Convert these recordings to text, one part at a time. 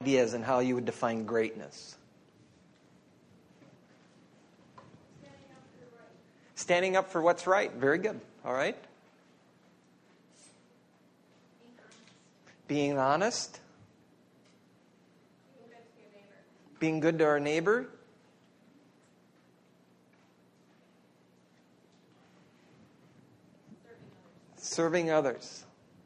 ideas on how you would define greatness. Standing up for what's right. Very good. All right. Being honest. Being good to our neighbor. Serving others.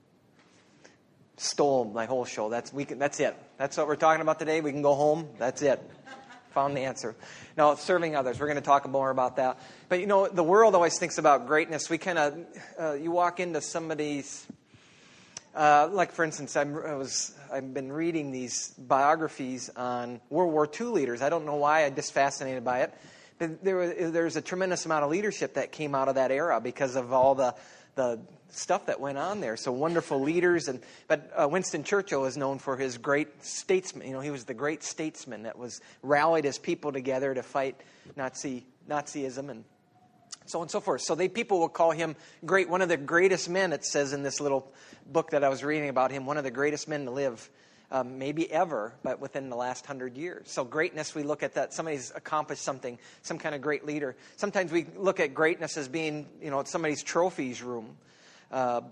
Stole my whole show. That's it. That's what we're talking about today. We can go home. That's it. Found the answer. No, serving others. We're going to talk more about that. But you know, the world always thinks about greatness. We kind of, you walk into somebody's, like for instance, I've been reading these biographies on World War II leaders. I don't know why. I'm just fascinated by it. But there's a tremendous amount of leadership that came out of that era because of all the stuff that went on there. So wonderful leaders, but Winston Churchill is known for his great statesman. You know, he was the great statesman that was rallied his people together to fight Nazism and so on and so forth. So people will call him great, one of the greatest men. It says in this little book that I was reading about him, one of the greatest men to live, maybe ever, but within the last 100 years. So greatness, we look at that. Somebody's accomplished something, some kind of great leader. Sometimes we look at greatness as being, somebody's trophies room. I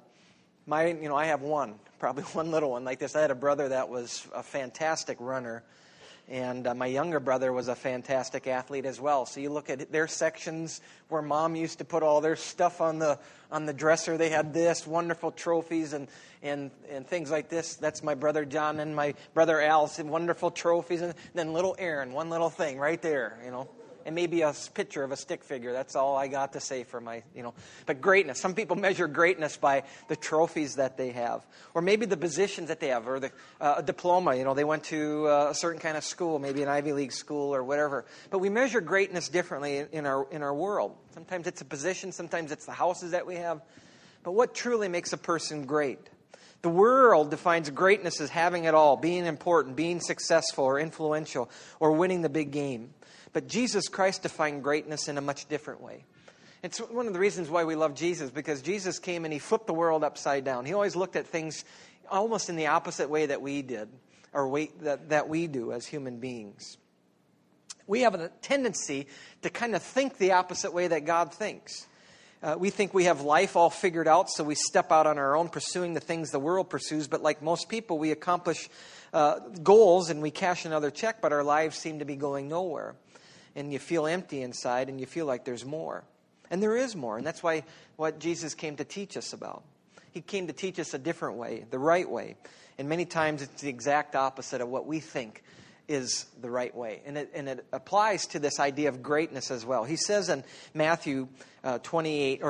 have probably one little one like this. I had a brother that was a fantastic runner, and my younger brother was a fantastic athlete as well. So you look at their sections where Mom used to put all their stuff on the dresser. They had this wonderful trophies and things like this. That's my brother John and my brother Al, some wonderful trophies, and then little Aaron, one little thing right there, And maybe a picture of a stick figure. That's all I got to say for my, But greatness. Some people measure greatness by the trophies that they have. Or maybe the positions that they have. Or a diploma. They went to a certain kind of school. Maybe an Ivy League school or whatever. But we measure greatness differently in our world. Sometimes it's a position. Sometimes it's the houses that we have. But what truly makes a person great? The world defines greatness as having it all. Being important. Being successful or influential. Or winning the big game. But Jesus Christ defined greatness in a much different way. It's one of the reasons why we love Jesus, because Jesus came and he flipped the world upside down. He always looked at things almost in the opposite way that we did, or that we do as human beings. We have a tendency to kind of think the opposite way that God thinks. We think we have life all figured out, so we step out on our own pursuing the things the world pursues. But like most people, we accomplish goals and we cash another check, but our lives seem to be going nowhere. And you feel empty inside, and you feel like there's more. And there is more, and that's what Jesus came to teach us about. He came to teach us a different way, the right way. And many times it's the exact opposite of what we think is the right way. And it applies to this idea of greatness as well. He says in Matthew 20,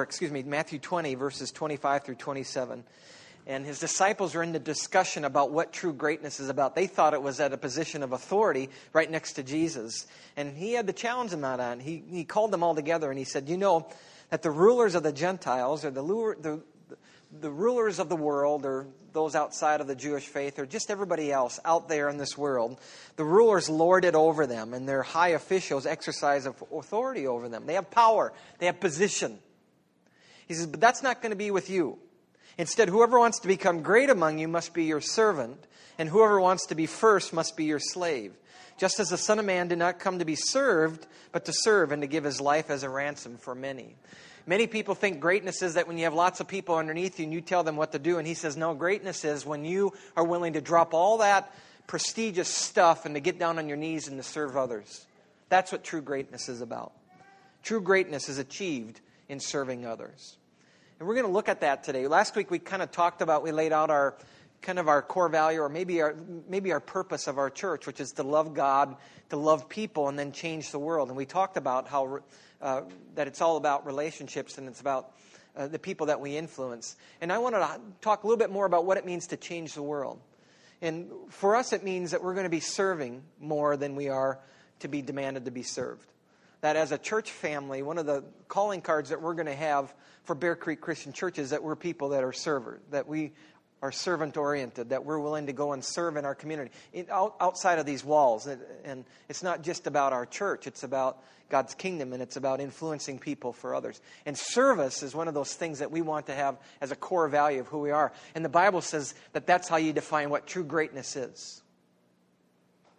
verses 25 through 27, and his disciples are in the discussion about what true greatness is about. They thought it was at a position of authority right next to Jesus. And he had to challenge them on. He called them all together and he said, that the rulers of the Gentiles, or the rulers of the world, or those outside of the Jewish faith, or just everybody else out there in this world, the rulers lord it over them, and their high officials exercise authority over them. They have power. They have position. He says, but that's not going to be with you. Instead, whoever wants to become great among you must be your servant, and whoever wants to be first must be your slave. Just as the Son of Man did not come to be served, but to serve and to give his life as a ransom for many. Many people think greatness is that when you have lots of people underneath you and you tell them what to do. And he says, no, greatness is when you are willing to drop all that prestigious stuff and to get down on your knees and to serve others. That's what true greatness is about. True greatness is achieved in serving others. And we're going to look at that today. Last week we kind of talked about, we laid out our core value, or maybe our purpose of our church, which is to love God, to love people, and then change the world. And we talked about how that it's all about relationships, and it's about the people that we influence. And I wanted to talk a little bit more about what it means to change the world. And for us, it means that we're going to be serving more than we are to be demanded to be served. That as a church family, one of the calling cards that we're going to have for Bear Creek Christian Church is that we're people that are servers, that we are servant-oriented, that we're willing to go and serve in our community, outside of these walls. And it's not just about our church, it's about God's kingdom, and it's about influencing people for others. And service is one of those things that we want to have as a core value of who we are. And the Bible says that that's how you define what true greatness is.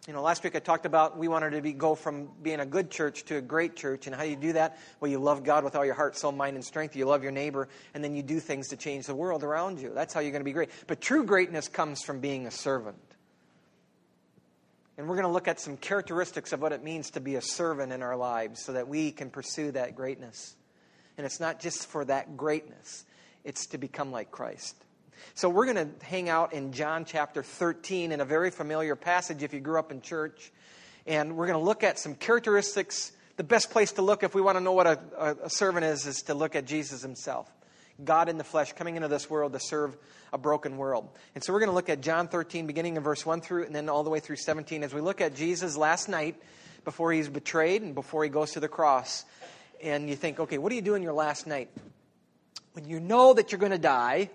Last week I talked about we wanted to go from being a good church to a great church. And how you do that? Well, you love God with all your heart, soul, mind, and strength. You love your neighbor. And then you do things to change the world around you. That's how you're going to be great. But true greatness comes from being a servant. And we're going to look at some characteristics of what it means to be a servant in our lives so that we can pursue that greatness. And it's not just for that greatness. It's to become like Christ. So we're going to hang out in John chapter 13 in a very familiar passage if you grew up in church. And we're going to look at some characteristics. The best place to look if we want to know what a servant is to look at Jesus himself. God in the flesh coming into this world to serve a broken world. And so we're going to look at John 13 beginning in verse 1 through and then all the way through 17 as we look at Jesus last night before he's betrayed and before he goes to the cross. And you think, okay, what do you do in your last night? When you know that you're going to die,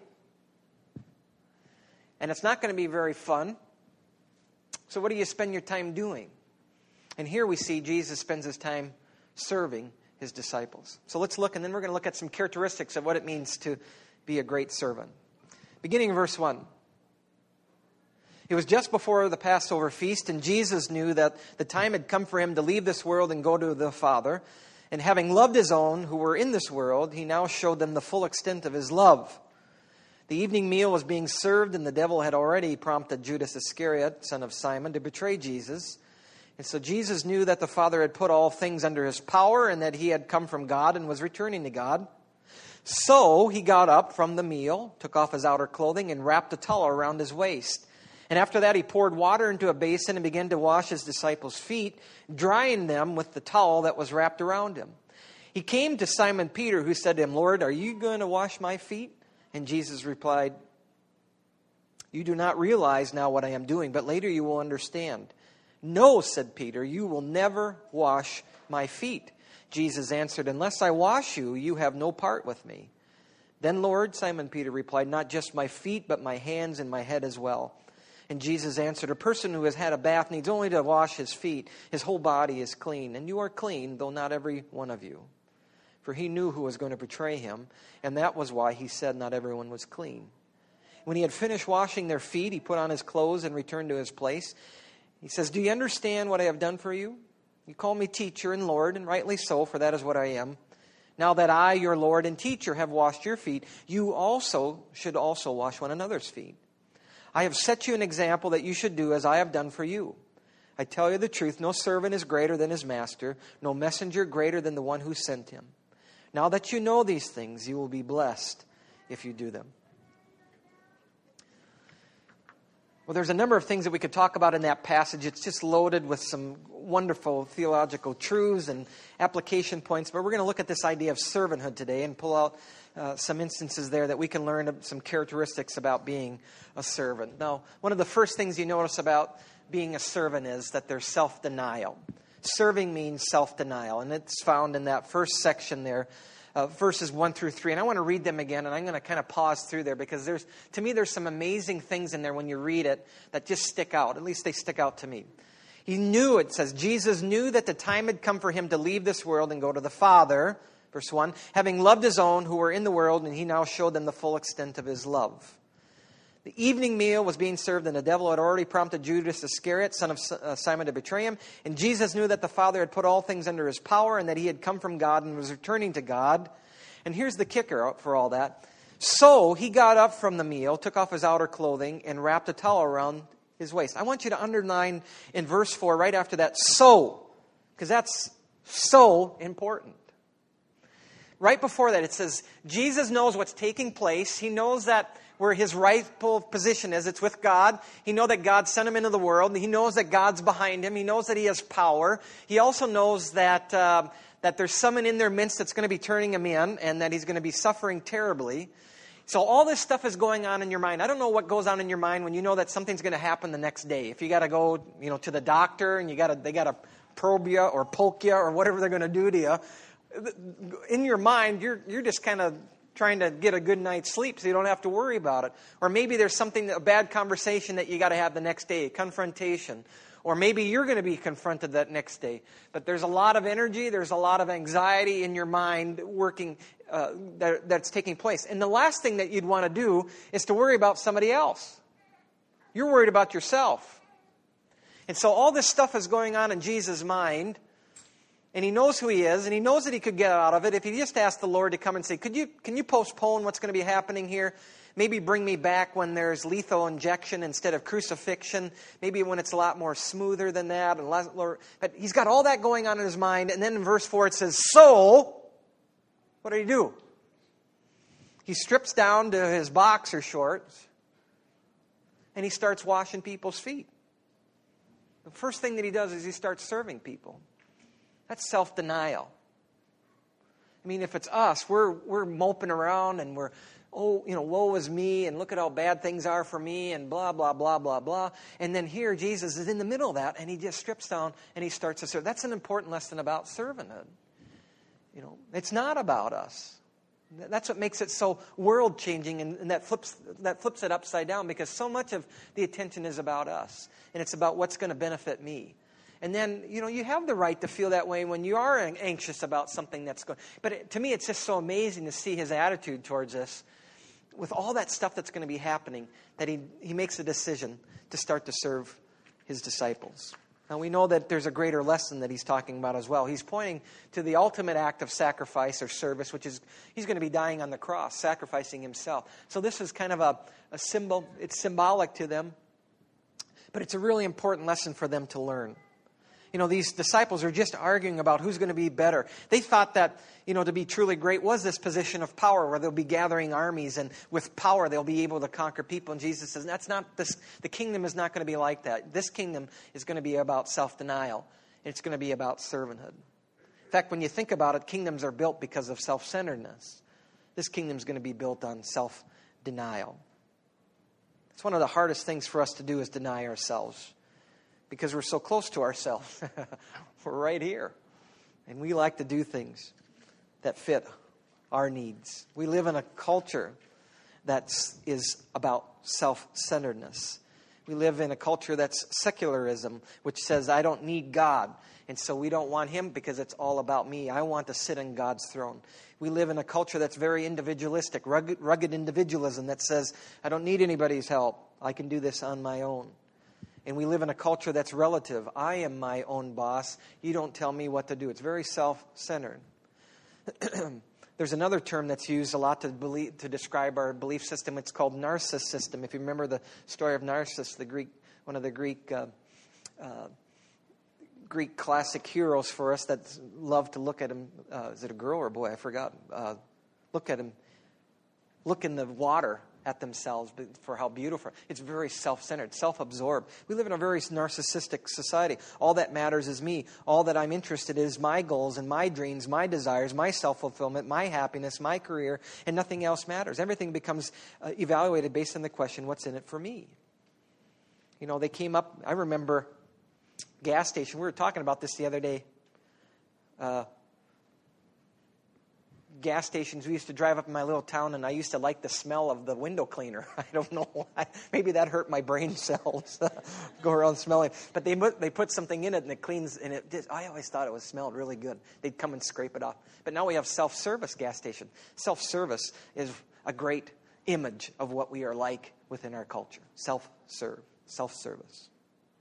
and it's not going to be very fun. So what do you spend your time doing? And here we see Jesus spends his time serving his disciples. So let's look, and then we're going to look at some characteristics of what it means to be a great servant. Beginning in verse 1. It was just before the Passover feast, and Jesus knew that the time had come for him to leave this world and go to the Father. And having loved his own who were in this world, he now showed them the full extent of his love. The evening meal was being served, and the devil had already prompted Judas Iscariot, son of Simon, to betray Jesus. And so Jesus knew that the Father had put all things under his power and that he had come from God and was returning to God. So he got up from the meal, took off his outer clothing, and wrapped a towel around his waist. And after that he poured water into a basin and began to wash his disciples' feet, drying them with the towel that was wrapped around him. He came to Simon Peter, who said to him, "Lord, are you going to wash my feet?" And Jesus replied, "You do not realize now what I am doing, but later you will understand." "No," said Peter, "you will never wash my feet." Jesus answered, "Unless I wash you, you have no part with me." "Then, Lord," Simon Peter replied, "not just my feet, but my hands and my head as well." And Jesus answered, "A person who has had a bath needs only to wash his feet. His whole body is clean. And you are clean, though not every one of you." For he knew who was going to betray him, and that was why he said not everyone was clean. When he had finished washing their feet, he put on his clothes and returned to his place. He says, "Do you understand what I have done for you? You call me teacher and Lord, and rightly so, for that is what I am. Now that I, your Lord and teacher, have washed your feet, you also should also wash one another's feet. I have set you an example that you should do as I have done for you. I tell you the truth, no servant is greater than his master, no messenger greater than the one who sent him. Now that you know these things, you will be blessed if you do them." Well, there's a number of things that we could talk about in that passage. It's just loaded with some wonderful theological truths and application points. But we're going to look at this idea of servanthood today and pull out some instances there that we can learn some characteristics about being a servant. Now, one of the first things you notice about being a servant is that there's self-denial. Serving means self-denial, and it's found in that first section there, verses 1 through 3. And I want to read them again, and I'm going to kind of pause through there because to me there's some amazing things in there when you read it that just stick out. At least they stick out to me. He knew, it says, Jesus knew that the time had come for him to leave this world and go to the Father, verse 1, having loved his own who were in the world, and he now showed them the full extent of his love. The evening meal was being served, and the devil had already prompted Judas Iscariot, son of Simon, to betray him. And Jesus knew that the Father had put all things under his power and that he had come from God and was returning to God. And here's the kicker for all that. So he got up from the meal, took off his outer clothing, and wrapped a towel around his waist. I want you to underline in verse 4 right after that, so, because that's so important. Right before that, it says, Jesus knows what's taking place. He knows that where his rightful position is. It's with God. He knows that God sent him into the world. He knows that God's behind him. He knows that he has power. He also knows that there's someone in their midst that's going to be turning him in and that he's going to be suffering terribly. So all this stuff is going on in your mind. I don't know what goes on in your mind when you know that something's going to happen the next day. If you got to go, to the doctor and they got to probe you or poke you or whatever they're going to do to you. In your mind, you're just kind of trying to get a good night's sleep so you don't have to worry about it. Or maybe there's a bad conversation that you got to have the next day, confrontation. Or maybe you're going to be confronted that next day. But there's a lot of energy, there's a lot of anxiety in your mind working that's taking place. And the last thing that you'd want to do is to worry about somebody else. You're worried about yourself. And so all this stuff is going on in Jesus' mind, and he knows who he is, and he knows that he could get out of it if he just asked the Lord to come and say, can you postpone what's going to be happening here? Maybe bring me back when there's lethal injection instead of crucifixion. Maybe when it's a lot more smoother than that. But he's got all that going on in his mind. And then in verse 4 it says, so, what did he do? He strips down to his boxer shorts, and he starts washing people's feet. The first thing that he does is he starts serving people. That's self-denial. I mean, if it's us, we're moping around and we're, woe is me, and look at how bad things are for me, and blah, blah, blah, blah, blah. And then here, Jesus is in the middle of that, and he just strips down and he starts to serve. That's an important lesson about servanthood. It's not about us. That's what makes it so world-changing, and that flips it upside down, because so much of the attention is about us, and it's about what's going to benefit me. And then, you have the right to feel that way when you are anxious about something that's going. But to me, it's just so amazing to see his attitude towards this. With all that stuff that's going to be happening, that he makes a decision to start to serve his disciples. Now, we know that there's a greater lesson that he's talking about as well. He's pointing to the ultimate act of sacrifice or service, which is he's going to be dying on the cross, sacrificing himself. So this is kind of a symbol. It's symbolic to them, but it's a really important lesson for them to learn. These disciples are just arguing about who's going to be better. They thought that, to be truly great was this position of power where they'll be gathering armies, and with power they'll be able to conquer people. And Jesus says, that's not this. The kingdom is not going to be like that. This kingdom is going to be about self-denial. It's going to be about servanthood. In fact, when you think about it, kingdoms are built because of self-centeredness. This kingdom is going to be built on self-denial. It's one of the hardest things for us to do, is deny ourselves. Because we're so close to ourselves. We're right here. And we like to do things that fit our needs. We live in a culture that is about self-centeredness. We live in a culture that's secularism, which says, I don't need God. And so we don't want him because it's all about me. I want to sit on God's throne. We live in a culture that's very individualistic, rugged individualism that says, I don't need anybody's help. I can do this on my own. And we live in a culture that's relative. I am my own boss. You don't tell me what to do. It's very self-centered. There's another term that's used a lot to describe our belief system. It's called narcissism. If you remember the story of Narcissus, one of the Greek classic heroes for us that love to look at him. Is it a girl or a boy? I forgot. Look at him. Look in the water at themselves for how beautiful. It's very self-centered, self-absorbed. We live in a very narcissistic society. All that matters is me. All that I'm interested in is my goals and my dreams, my desires, my self-fulfillment, my happiness, my career, and nothing else matters. Everything becomes evaluated based on the question, what's in it for me? They came up, I remember gas station. We were talking about this the other day. Gas stations, we used to drive up in my little town, and I used to like the smell of the window cleaner. I don't know why. Maybe that hurt my brain cells. Go around smelling. But they put something in it, and it cleans. And I always thought it smelled really good. They'd come and scrape it off. But now we have self-service gas station. Self-service is a great image of what we are like within our culture. Self-service.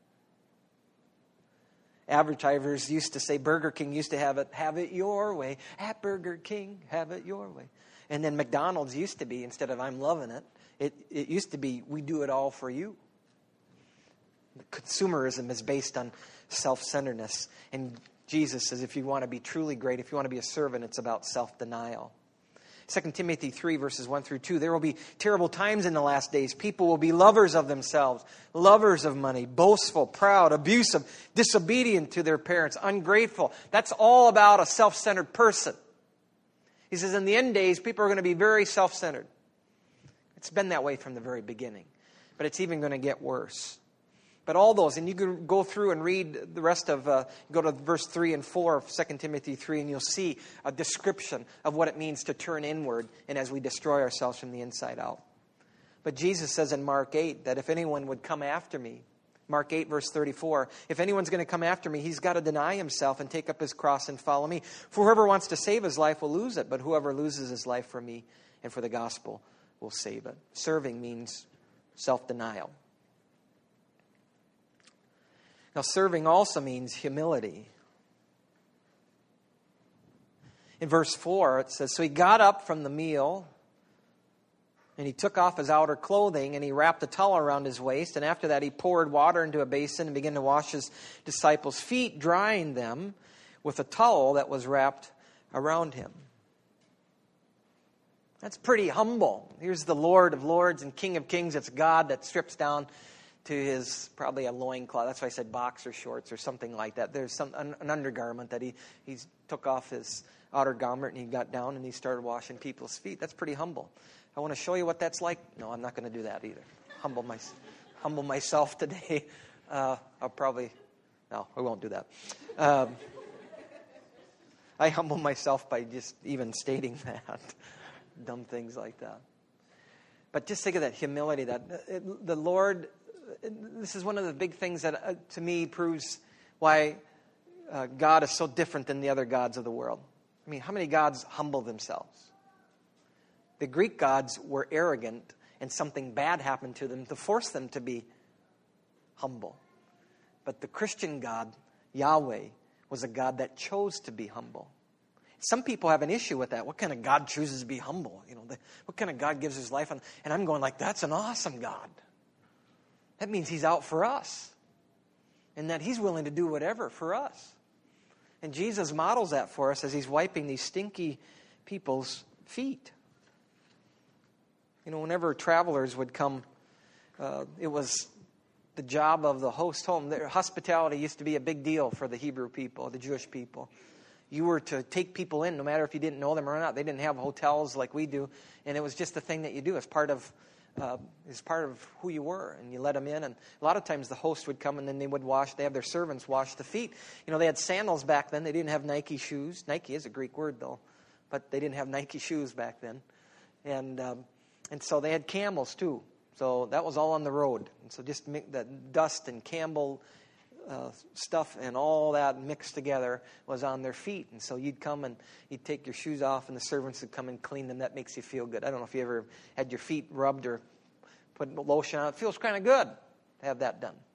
Advertisers used to say, Burger King used to have it your way. At Burger King, have it your way. And then McDonald's used to be, instead of I'm loving it used to be, we do it all for you. Consumerism is based on self-centeredness. And Jesus says, if you want to be truly great, if you want to be a servant, it's about self-denial. 2 Timothy 3, verses 1 through 2, there will be terrible times in the last days. People will be lovers of themselves, lovers of money, boastful, proud, abusive, disobedient to their parents, ungrateful. That's all about a self-centered person. He says in the end days, people are going to be very self-centered. It's been that way from the very beginning. But it's even going to get worse. But all those, and you can go through and read the rest of, go to verse 3 and 4 of 2 Timothy 3, and you'll see a description of what it means to turn inward and as we destroy ourselves from the inside out. But Jesus says in Mark 8 that if anyone would come after me, Mark 8, verse 34, if anyone's going to come after me, he's got to deny himself and take up his cross and follow me. For whoever wants to save his life will lose it, but whoever loses his life for me and for the gospel will save it. Serving means self-denial. Now, serving also means humility. In verse 4, it says, "So he got up from the meal, and he took off his outer clothing, and he wrapped a towel around his waist. And after that, he poured water into a basin and began to wash his disciples' feet, drying them with a towel that was wrapped around him." That's pretty humble. Here's the Lord of Lords and King of Kings. It's God that strips down to his, probably a loincloth. That's why I said boxer shorts or something like that. There's an undergarment that he took off his outer garment, and he got down and he started washing people's feet. That's pretty humble. I want to show you what that's like. No, I'm not going to do that either. Humble myself today. I won't do that. I humble myself by just even stating that. Dumb things like that. But just think of that humility. That the Lord, this is one of the big things that to me proves why God is so different than the other gods of the world. I mean, how many gods humble themselves? The Greek gods were arrogant, and something bad happened to them to force them to be humble. But the Christian God, Yahweh, was a God that chose to be humble. Some people have an issue with that. What kind of God chooses to be humble? What kind of God gives his life on? And I'm going like, that's an awesome God. That means he's out for us. And that he's willing to do whatever for us. And Jesus models that for us as he's wiping these stinky people's feet. Whenever travelers would come, it was the job of the host home. Their hospitality used to be a big deal for the Hebrew people, the Jewish people. You were to take people in, no matter if you didn't know them or not. They didn't have hotels like we do, and it was just a thing that you do as part of who you were, and you let them in. And a lot of times the host would come, and then they would wash. They have their servants wash the feet. They had sandals back then. They didn't have Nike shoes. Nike is a Greek word, though, but they didn't have Nike shoes back then, and so they had camels too. So that was all on the road. And so just the dust and camel stuff and all that mixed together was on their feet. And so you'd come and you'd take your shoes off, and the servants would come and clean them. That makes you feel good. I don't know if you ever had your feet rubbed or put lotion on. It feels kind of good to have that done.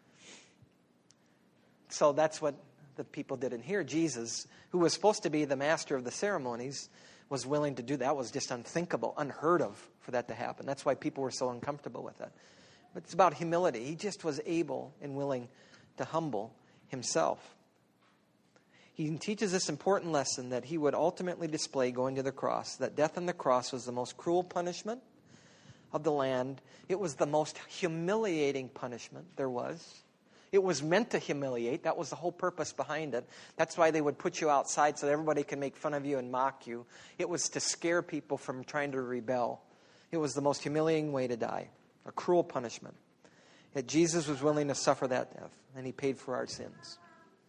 So that's what the people did in here. Jesus, who was supposed to be the master of the ceremonies, was willing to do that. That was just unthinkable, unheard of for that to happen. That's why people were so uncomfortable with it. But it's about humility. He just was able and willing to humble himself. He teaches this important lesson that he would ultimately display going to the cross, that death on the cross was the most cruel punishment of the land. It was the most humiliating punishment there was. It was meant to humiliate. That was the whole purpose behind it. That's why they would put you outside so that everybody can make fun of you and mock you. It was to scare people from trying to rebel. It was the most humiliating way to die, a cruel punishment. Yet Jesus was willing to suffer that death, and he paid for our sins.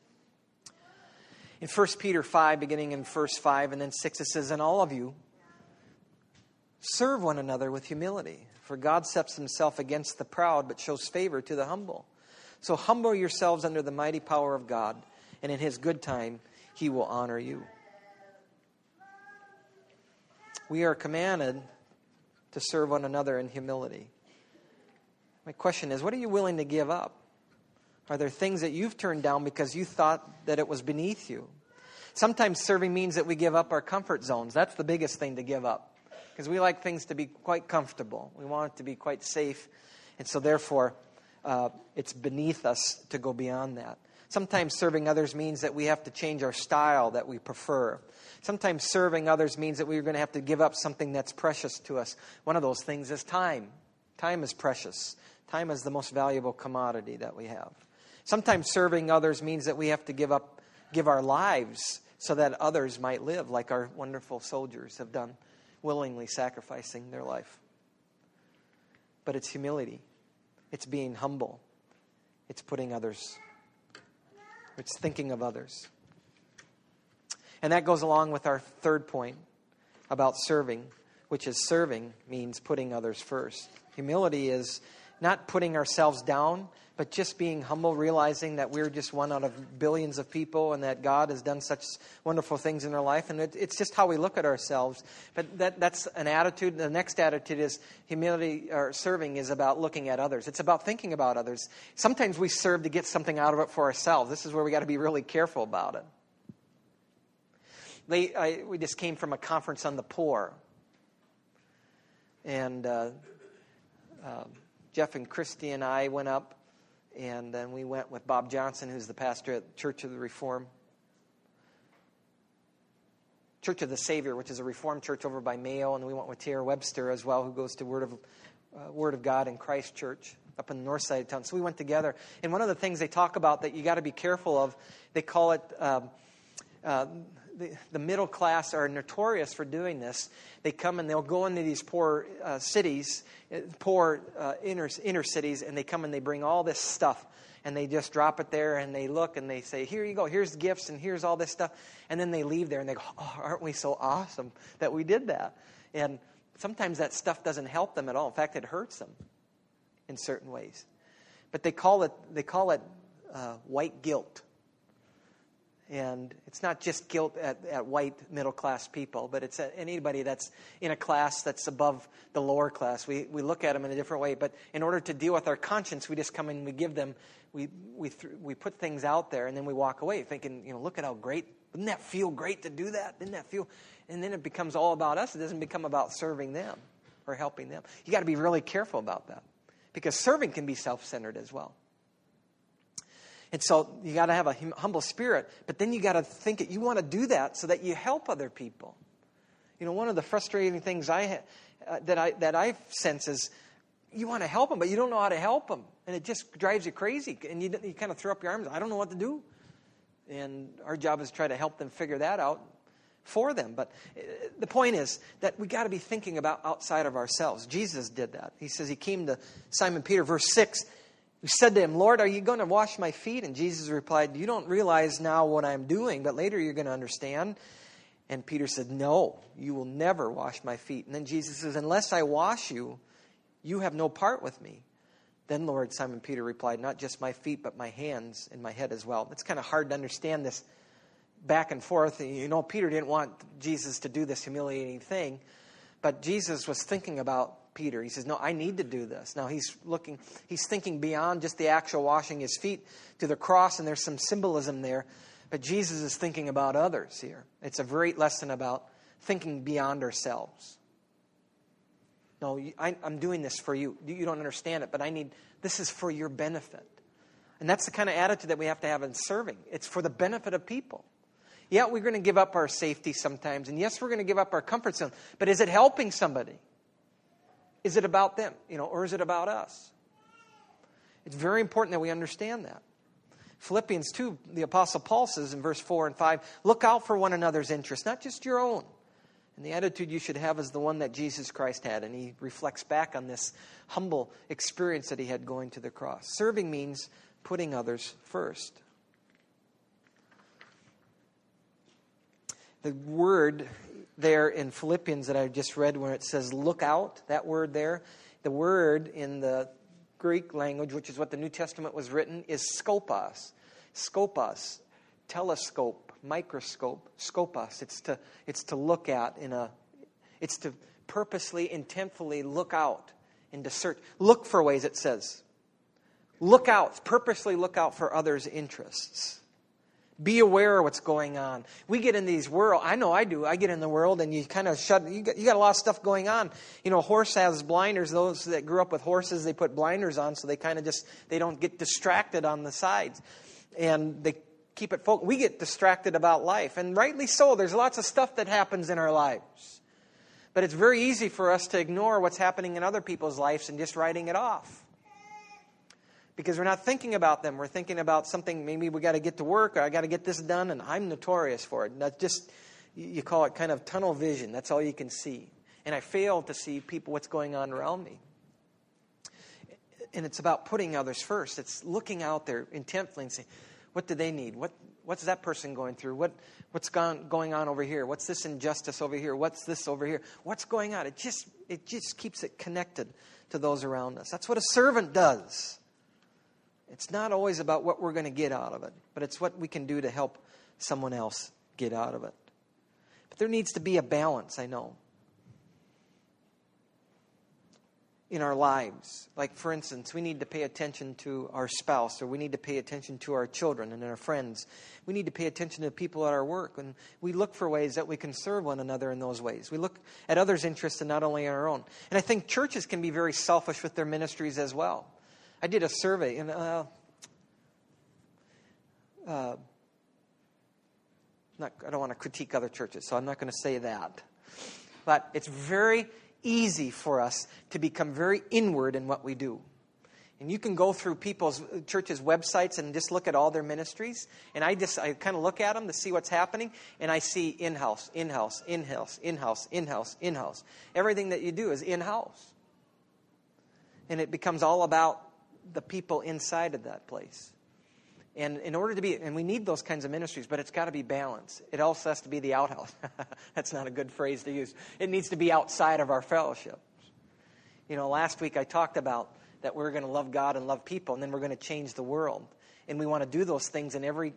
In 1 Peter 5, beginning in verse 5 and then 6, it says, "And all of you serve one another with humility, for God sets himself against the proud, but shows favor to the humble. So humble yourselves under the mighty power of God, and in his good time he will honor you." We are commanded to serve one another in humility. My question is, what are you willing to give up? Are there things that you've turned down because you thought that it was beneath you? Sometimes serving means that we give up our comfort zones. That's the biggest thing to give up, because we like things to be quite comfortable. We want it to be quite safe, and so therefore it's beneath us to go beyond that. Sometimes serving others means that we have to change our style that we prefer. Sometimes serving others means that we're going to have to give up something that's precious to us. One of those things is time. Time is precious. Time is the most valuable commodity that we have. Sometimes serving others means that we have to give our lives so that others might live, like our wonderful soldiers have done, willingly sacrificing their life. But it's humility. It's being humble. It's putting others. It's thinking of others. And that goes along with our third point about serving, which is serving means putting others first. Humility is not putting ourselves down, but just being humble, realizing that we're just one out of billions of people and that God has done such wonderful things in our life. And it's just how we look at ourselves. But that's an attitude. The next attitude is humility, or serving is about looking at others. It's about thinking about others. Sometimes we serve to get something out of it for ourselves. This is where we got to be really careful about it. We just came from a conference on the poor. And Jeff and Christy and I went up. And then we went with Bob Johnson, who's the pastor at Church of the Savior, which is a Reformed church over by Mayo. And then we went with Tara Webster as well, who goes to Word of God in Christ Church up in the north side of town. So we went together. And one of the things they talk about that you got to be careful of, they call it the middle class are notorious for doing this. They come and they'll go into these poor cities, inner cities, and they come and they bring all this stuff. And they just drop it there and they look and they say, here you go, here's gifts and here's all this stuff. And then they leave there and they go, oh, aren't we so awesome that we did that? And sometimes that stuff doesn't help them at all. In fact, it hurts them in certain ways. But they call it white guilt. And it's not just guilt at white middle-class people, but it's at anybody that's in a class that's above the lower class. We look at them in a different way. But in order to deal with our conscience, we just come and we give them, we put things out there, and then we walk away thinking, look at how great, wouldn't that feel great to do that? Didn't that feel? And then it becomes all about us. It doesn't become about serving them or helping them. You got to be really careful about that, because serving can be self-centered as well. And so you got to have a humble spirit, but then you got to think that you want to do that so that you help other people. One of the frustrating things that I sense is you want to help them, but you don't know how to help them, and it just drives you crazy. And you kind of throw up your arms. I don't know what to do, and our job is to try to help them figure that out for them. But the point is that we got to be thinking about outside of ourselves. Jesus did that. He says he came to Simon Peter, verse 6. He said to him, Lord, are you going to wash my feet? And Jesus replied, you don't realize now what I'm doing, but later you're going to understand. And Peter said, no, you will never wash my feet. And then Jesus says, unless I wash you, you have no part with me. Then Lord, Simon Peter replied, not just my feet, but my hands and my head as well. It's kind of hard to understand this back and forth. Peter didn't want Jesus to do this humiliating thing, but Jesus was thinking about Peter. He says, no, I need to do this. Now he's thinking beyond just the actual washing his feet to the cross, and there's some symbolism there. But Jesus is thinking about others here. It's a great lesson about thinking beyond ourselves. No, I'm doing this for you. You don't understand it, but this is for your benefit. And that's the kind of attitude that we have to have in serving. It's for the benefit of people. Yeah, we're going to give up our safety sometimes, and yes, we're going to give up our comfort zone, but is it helping somebody? Is it about them, or is it about us? It's very important that we understand that. Philippians 2, the Apostle Paul says in verse 4 and 5, look out for one another's interests, not just your own. And the attitude you should have is the one that Jesus Christ had. And he reflects back on this humble experience that he had going to the cross. Serving means putting others first. The word there in Philippians that I just read where it says look out, that word there, the word in the Greek language, which is what the New Testament was written, is skopos. Skopos, telescope, microscope, skopos. It's to look at it's to purposely, intentfully look out and to search. Look for ways, it says. Look out, purposely look out for others' interests. Be aware of what's going on. We get in these world. I know I do. I get in the world and you kind of you got a lot of stuff going on. A horse has blinders. Those that grew up with horses, they put blinders on so they kind of they don't get distracted on the sides. And they keep it focused. We get distracted about life. And rightly so. There's lots of stuff that happens in our lives. But it's very easy for us to ignore what's happening in other people's lives and just writing it off. Because we're not thinking about them. We're thinking about something, maybe we got to get to work, or I got to get this done, and I'm notorious for it. That's just, you call it kind of tunnel vision. That's all you can see. And I fail to see what's going on around me. And it's about putting others first. It's looking out there intently and saying, what do they need? What's that person going through? What's going on over here? What's this injustice over here? What's this over here? What's going on? It just keeps it connected to those around us. That's what a servant does. It's not always about what we're going to get out of it, but it's what we can do to help someone else get out of it. But there needs to be a balance, I know, in our lives. Like, for instance, we need to pay attention to our spouse, or we need to pay attention to our children and our friends. We need to pay attention to people at our work, and we look for ways that we can serve one another in those ways. We look at others' interests and not only our own. And I think churches can be very selfish with their ministries as well. I did a survey, and I don't want to critique other churches, so I'm not going to say that. But it's very easy for us to become very inward in what we do. And you can go through people's churches' websites and just look at all their ministries. And I kind of look at them to see what's happening. And I see in-house, in-house, in-house, in-house, in-house, in-house. Everything that you do is in-house. And it becomes all about the people inside of that place. And in order to be, and we need those kinds of ministries, but it's got to be balanced. It also has to be the outhouse. That's not a good phrase to use. It needs to be outside of our fellowship. Last week I talked about that we're going to love God and love people, and then we're going to change the world. And we want to do those things in every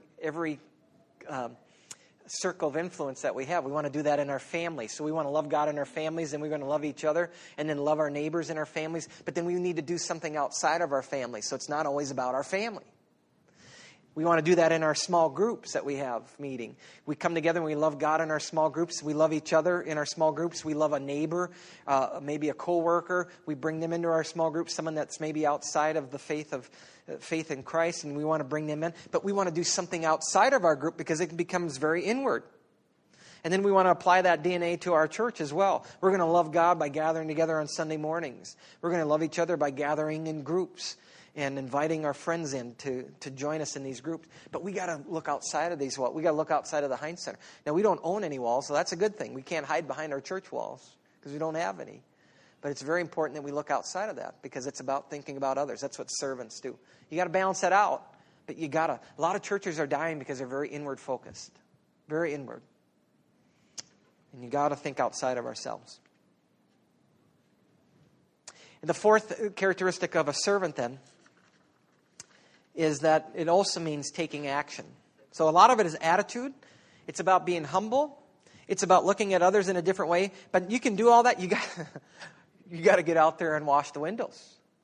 circle of influence that we have. We want to do that in our families. So we want to love God in our families, and we're going to love each other, and then love our neighbors in our families. But then we need to do something outside of our family, so it's not always about our family. We want to do that in our small groups that we have meeting. We come together and we love God in our small groups. We love each other in our small groups. We love a neighbor, maybe a coworker. We bring them into our small group, someone that's maybe outside of the faith in Christ, and we want to bring them in. But we want to do something outside of our group because it becomes very inward. And then we want to apply that DNA to our church as well. We're going to love God by gathering together on Sunday mornings. We're going to love each other by gathering in groups and inviting our friends in to join us in these groups. But we got to look outside of these walls. We got to look outside of the Heinz Center. Now, we don't own any walls, so that's a good thing. We can't hide behind our church walls because we don't have any. But it's very important that we look outside of that because it's about thinking about others. That's what servants do. You got to balance that out, but a lot of churches are dying because they're very inward focused, very inward. And you got to think outside of ourselves. And the fourth characteristic of a servant, then, is that it also means taking action. So a lot of it is attitude. It's about being humble. It's about looking at others in a different way. But you can do all that. You got to get out there and wash the windows.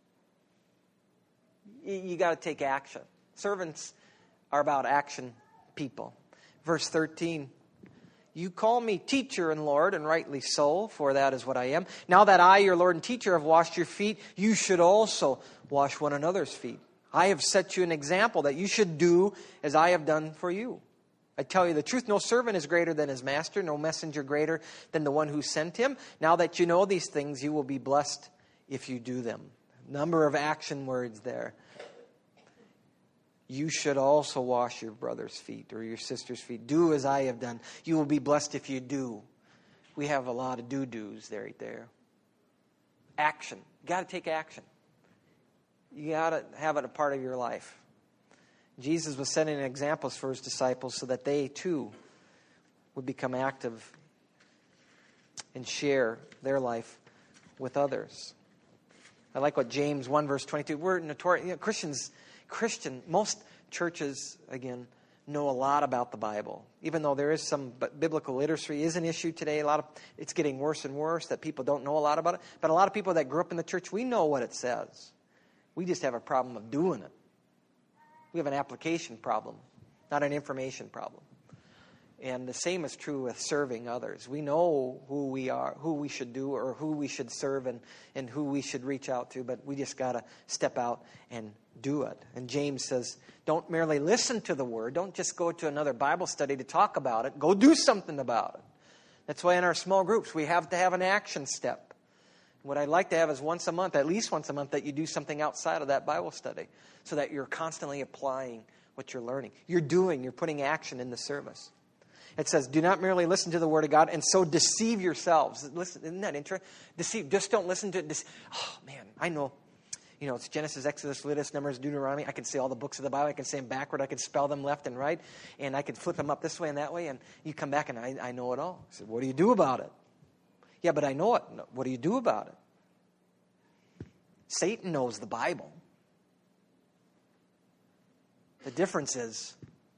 You got to take action. Servants are about action people. Verse 13. You call me teacher and Lord, and rightly so, for that is what I am. Now that I, your Lord and teacher, have washed your feet, you should also wash one another's feet. I have set you an example that you should do as I have done for you. I tell you the truth, no servant is greater than his master, no messenger greater than the one who sent him. Now that you know these things, you will be blessed if you do them. Number of action words there. You should also wash your brother's feet or your sister's feet. Do as I have done. You will be blessed if you do. We have a lot of do-dos right there. Action. You got to take action. You got to have it a part of your life. Jesus was setting examples for his disciples so that they too would become active and share their life with others. I like what James 1 verse 22. We're notorious most churches, again, know a lot about the Bible. Even though there is some biblical literacy is an issue today, it's getting worse and worse that people don't know a lot about it. But a lot of people that grew up in the church, we know what it says. We just have a problem of doing it. We have an application problem, not an information problem. And the same is true with serving others. We know who we are, who we should do, or who we should serve and who we should reach out to, but we just got to step out and do it. And James says, don't merely listen to the word. Don't just go to another Bible study to talk about it. Go do something about it. That's why in our small groups we have to have an action step. What I'd like to have is once a month, at least once a month, that you do something outside of that Bible study so that you're constantly applying what you're learning. You're putting action in the service. It says, do not merely listen to the word of God and so deceive yourselves. Listen, isn't that interesting? Deceive. Just don't listen to it. Oh, man, I know. It's Genesis, Exodus, Leviticus, Numbers, Deuteronomy. I can say all the books of the Bible. I can say them backward. I can spell them left and right. And I can flip them up this way and that way. And you come back and I know it all. I said, what do you do about it? Yeah, but I know it. No, what do you do about it? Satan knows the Bible. The difference is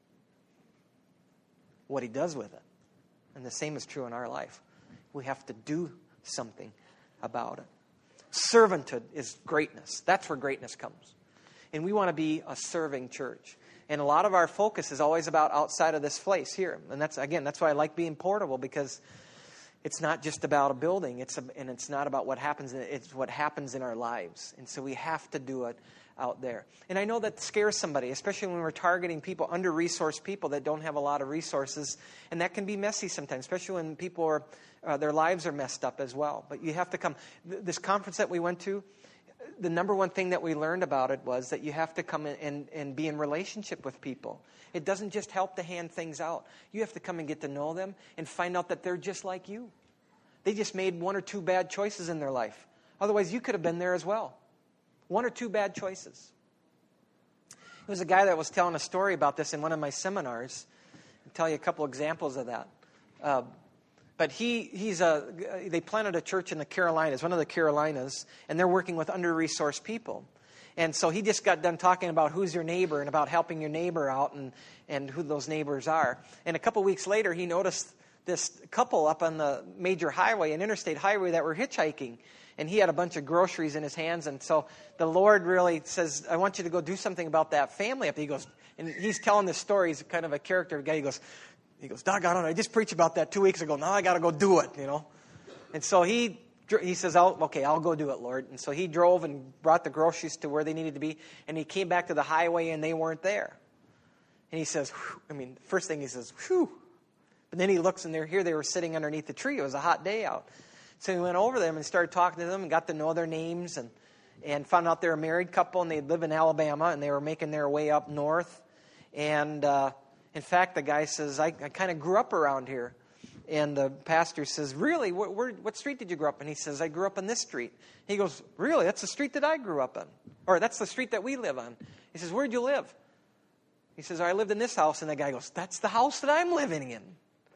what he does with it. And the same is true in our life. We have to do something about it. Servanthood is greatness. That's where greatness comes. And we want to be a serving church. And a lot of our focus is always about outside of this place here. And that's why I like being portable, because it's not just about a building. And it's not about what happens. It's what happens in our lives. And so we have to do it out there. And I know that scares somebody, especially when we're targeting people, under-resourced people that don't have a lot of resources. And that can be messy sometimes, especially when people are, their lives are messed up as well. But you have to come. This conference that we went to, the number one thing that we learned about it was that you have to come in and be in relationship with people. It doesn't just help to hand things out. You have to come and get to know them and find out that they're just like you. They just made one or two bad choices in their life. Otherwise, you could have been there as well. One or two bad choices. There was a guy that was telling a story about this in one of my seminars. I'll tell you a couple examples of that. But they planted a church in the Carolinas, one of the Carolinas, and they're working with under-resourced people. And so he just got done talking about who's your neighbor and about helping your neighbor out and who those neighbors are. And a couple weeks later, he noticed this couple up on the major highway, an interstate highway, that were hitchhiking. And he had a bunch of groceries in his hands. And so the Lord really says, I want you to go do something about that family up there. He goes, and he's telling this story. He's kind of a character guy. He goes, doggone it, I just preached about that 2 weeks ago. Now I got to go do it, And so he says, I'll go do it, Lord. And so he drove and brought the groceries to where they needed to be. And he came back to the highway and they weren't there. And he says, first thing he says, whew. But then he looks and here they were sitting underneath the tree. It was a hot day out. So he went over them and started talking to them and got to know their names and found out they're a married couple and they live in Alabama and they were making their way up north. And in fact, the guy says, I kind of grew up around here. And the pastor says, really? What street did you grow up in? He says, I grew up on this street. He goes, really? That's the street that I grew up on. Or that's the street that we live on. He says, where'd you live? He says, I lived in this house. And the guy goes, that's the house that I'm living in.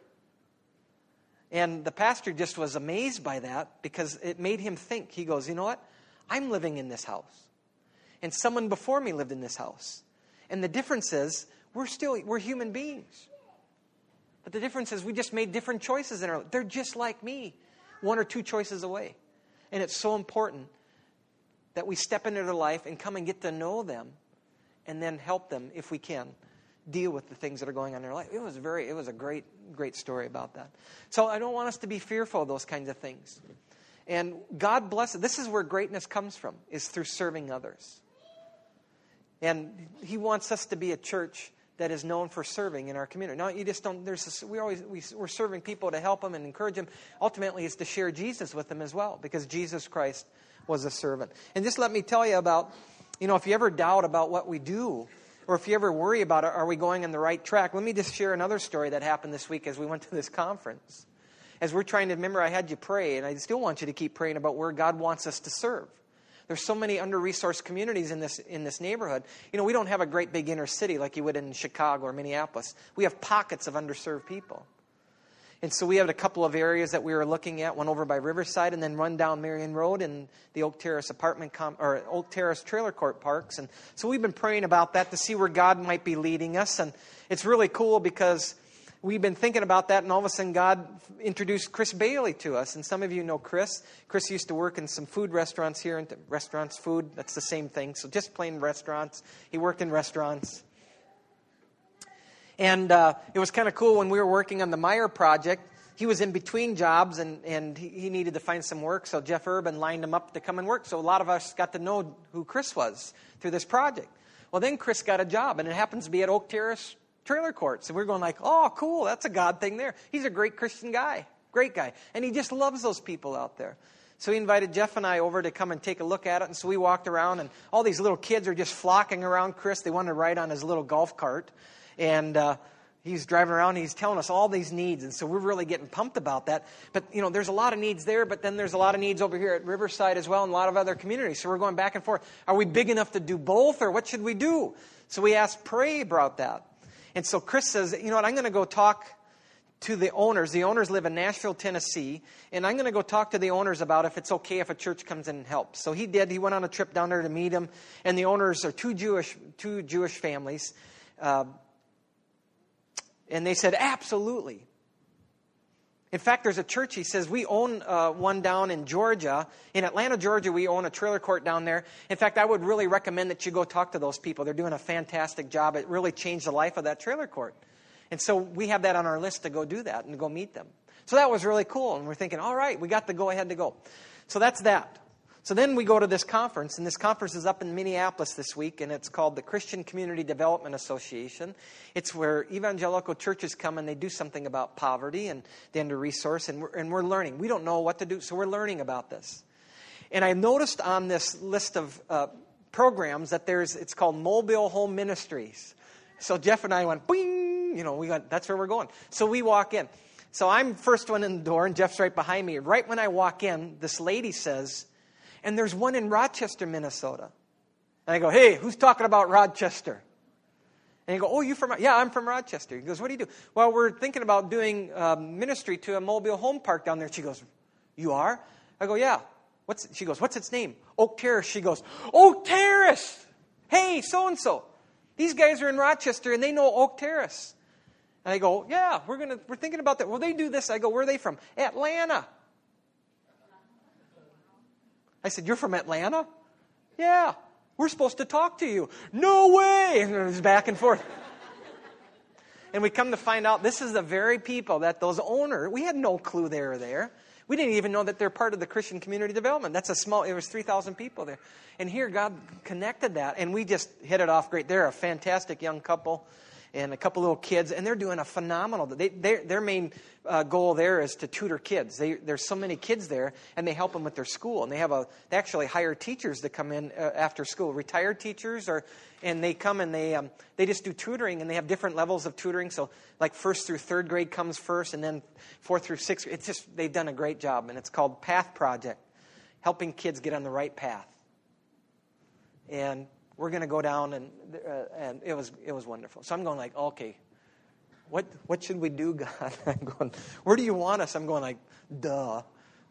And the pastor just was amazed by that because it made him think. He goes, you know what? I'm living in this house. And someone before me lived in this house. And the difference is, we're human beings. But the difference is we just made different choices in our life. They're just like me, one or two choices away. And it's so important that we step into their life and come and get to know them and then help them, if we can, deal with the things that are going on in their life. It was a great story about that. So I don't want us to be fearful of those kinds of things. And God bless it. This is where greatness comes from, is through serving others. And He wants us to be a church that is known for serving in our community. Now, you just don't. We're serving people to help them and encourage them. Ultimately, it's to share Jesus with them as well, because Jesus Christ was a servant. And just let me tell you about, if you ever doubt about what we do, or if you ever worry about, are we going on the right track? Let me just share another story that happened this week as we went to this conference. As we're trying to remember, I had you pray, and I still want you to keep praying about where God wants us to serve. There's so many under-resourced communities in this neighborhood. We don't have a great big inner city like you would in Chicago or Minneapolis. We have pockets of underserved people. And so we have a couple of areas that we were looking at, one over by Riverside and then run down Marion Road in the Oak Terrace Oak Terrace Trailer Court Parks. And so we've been praying about that to see where God might be leading us. And it's really cool because we've been thinking about that, and all of a sudden God introduced Chris Bailey to us. And some of you know Chris. Chris used to work in some food restaurants here. Restaurants, food, that's the same thing. So just plain restaurants. He worked in restaurants. And it was kind of cool when we were working on the Meyer project. He was in between jobs, and he needed to find some work. So Jeff Urban lined him up to come and work. So a lot of us got to know who Chris was through this project. Well, then Chris got a job, and it happens to be at Oak Terrace Trailer Courts. And we're going like, oh, cool, that's a God thing there. He's a great Christian guy, great guy. And he just loves those people out there. So he invited Jeff and I over to come and take a look at it. And so we walked around, and all these little kids are just flocking around Chris. They wanted to ride on his little golf cart. And he's driving around, and he's telling us all these needs. And so we're really getting pumped about that. But, there's a lot of needs there, but then there's a lot of needs over here at Riverside as well and a lot of other communities. So we're going back and forth. Are we big enough to do both, or what should we do? So we asked, pray about that. And so Chris says, I'm going to go talk to the owners. The owners live in Nashville, Tennessee. And I'm going to go talk to the owners about if it's okay if a church comes in and helps. So he did. He went on a trip down there to meet them. And the owners are two Jewish families. And they said, absolutely. In fact, there's a church, he says, we own one down in Georgia. In Atlanta, Georgia, we own a trailer court down there. In fact, I would really recommend that you go talk to those people. They're doing a fantastic job. It really changed the life of that trailer court. And so we have that on our list to go do that and go meet them. So that was really cool. And we're thinking, all right, we got the go-ahead to go. So that's that. So then we go to this conference, and this conference is up in Minneapolis this week, and it's called the Christian Community Development Association. It's where evangelical churches come and they do something about poverty and the under-resourced, and we're learning. We don't know what to do, so we're learning about this. And I noticed on this list of programs that it's called Mobile Home Ministries. So Jeff and I went, bing, that's where we're going. So we walk in. So I'm first one in the door, and Jeff's right behind me. Right when I walk in, this lady says, and there's one in Rochester, Minnesota. And I go, hey, who's talking about Rochester? And he go, oh, you from? Yeah, I'm from Rochester. He goes, what do you do? Well, we're thinking about doing ministry to a mobile home park down there. She goes, you are? I go, yeah. She goes, what's its name? Oak Terrace. She goes, Oak Terrace! Hey, so-and-so. These guys are in Rochester, and they know Oak Terrace. And I go, yeah, we're thinking about that. Well, they do this. I go, where are they from? Atlanta. I said, you're from Atlanta? Yeah. We're supposed to talk to you. No way! And it was back and forth. And we come to find out this is the very people that those owners, we had no clue they were there. We didn't even know that they're part of the Christian Community Development. It was 3,000 people there. And here God connected that, and we just hit it off great. They're a fantastic young couple and a couple little kids, and they're doing a phenomenal. Their main goal there is to tutor kids. There's so many kids there, and they help them with their school. And they they actually hire teachers to come in after school, retired teachers, and they come and they just do tutoring, and they have different levels of tutoring. So like 1st through 3rd grade comes first, and then 4th through 6th. It's just they've done a great job, and it's called Path Project, helping kids get on the right path. And we're going to go down, and it was wonderful. So I'm going like, okay, what should we do, God? I'm going, where do you want us? I'm going like, duh,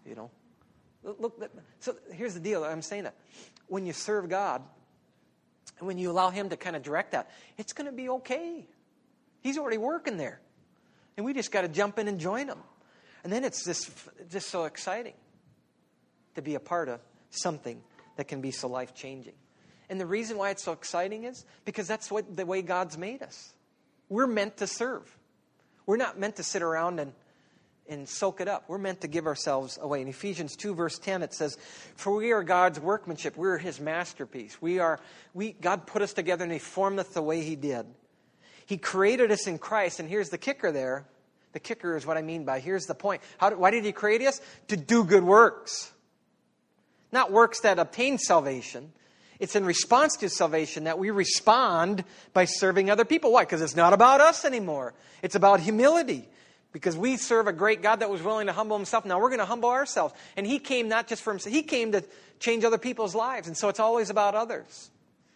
Look, so here's the deal. I'm saying that when you serve God, and when you allow Him to kind of direct that, it's going to be okay. He's already working there, and we just got to jump in and join Him. And then it's just so exciting to be a part of something that can be so life-changing. And the reason why it's so exciting is because that's the way God's made us. We're meant to serve. We're not meant to sit around and soak it up. We're meant to give ourselves away. In Ephesians 2, verse 10, it says, for we are God's workmanship. We're His masterpiece. God put us together and He formed us the way He did. He created us in Christ. And here's the kicker there. The kicker is what I mean by, here's the point. Why did He create us? To do good works. Not works that obtain salvation. It's in response to salvation that we respond by serving other people. Why? Because it's not about us anymore. It's about humility. Because we serve a great God that was willing to humble Himself. Now we're going to humble ourselves. And He came not just for Himself. He came to change other people's lives. And so it's always about others.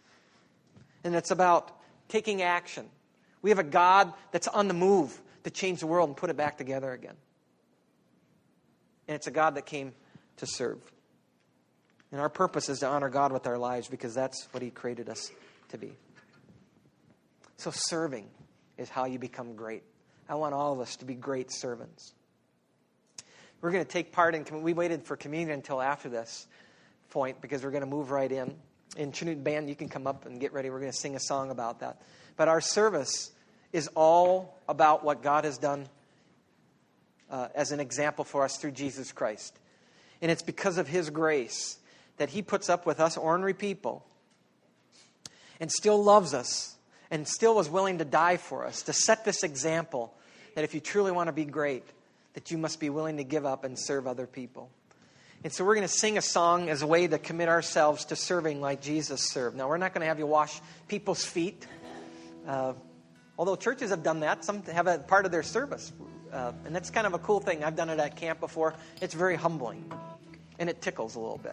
And it's about taking action. We have a God that's on the move to change the world and put it back together again. And it's a God that came to serve. And our purpose is to honor God with our lives because that's what He created us to be. So serving is how you become great. I want all of us to be great servants. We're going to take part in, we waited for communion until after this point because we're going to move right in. In Trinity Band, you can come up and get ready. We're going to sing a song about that. But our service is all about what God has done as an example for us through Jesus Christ. And it's because of His grace that He puts up with us ordinary people and still loves us and still was willing to die for us, to set this example that if you truly want to be great, that you must be willing to give up and serve other people. And so we're going to sing a song as a way to commit ourselves to serving like Jesus served. Now, we're not going to have you wash people's feet, although churches have done that. Some have a part of their service, and that's kind of a cool thing. I've done it at camp before. It's very humbling, and it tickles a little bit.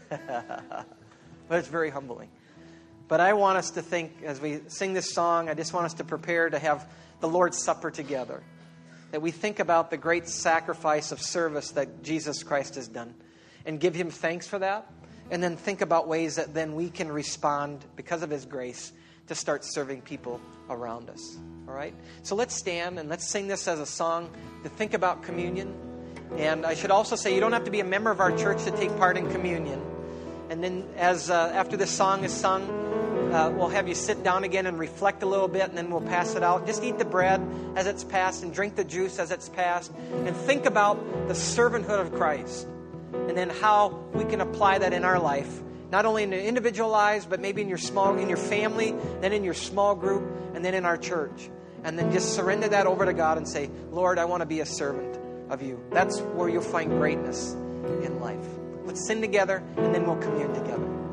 But it's very humbling. But I want us to think, as we sing this song, I just want us to prepare to have the Lord's Supper together. that we think about the great sacrifice of service that Jesus Christ has done and give Him thanks for that. And then think about ways that then we can respond because of His grace to start serving people around us. All right? So let's stand and let's sing this as a song to think about communion. And I should also say you don't have to be a member of our church to take part in communion. And then as after this song is sung, we'll have you sit down again and reflect a little bit, and then we'll pass it out. Just eat the bread as it's passed and drink the juice as it's passed. And think about the servanthood of Christ. And then how we can apply that in our life, not only in the individual lives, but maybe in your family, then in your small group, and then in our church. And then just surrender that over to God and say, Lord, I want to be a servant of you. That's where you'll find greatness in life. Let's sing together, and then we'll commune together.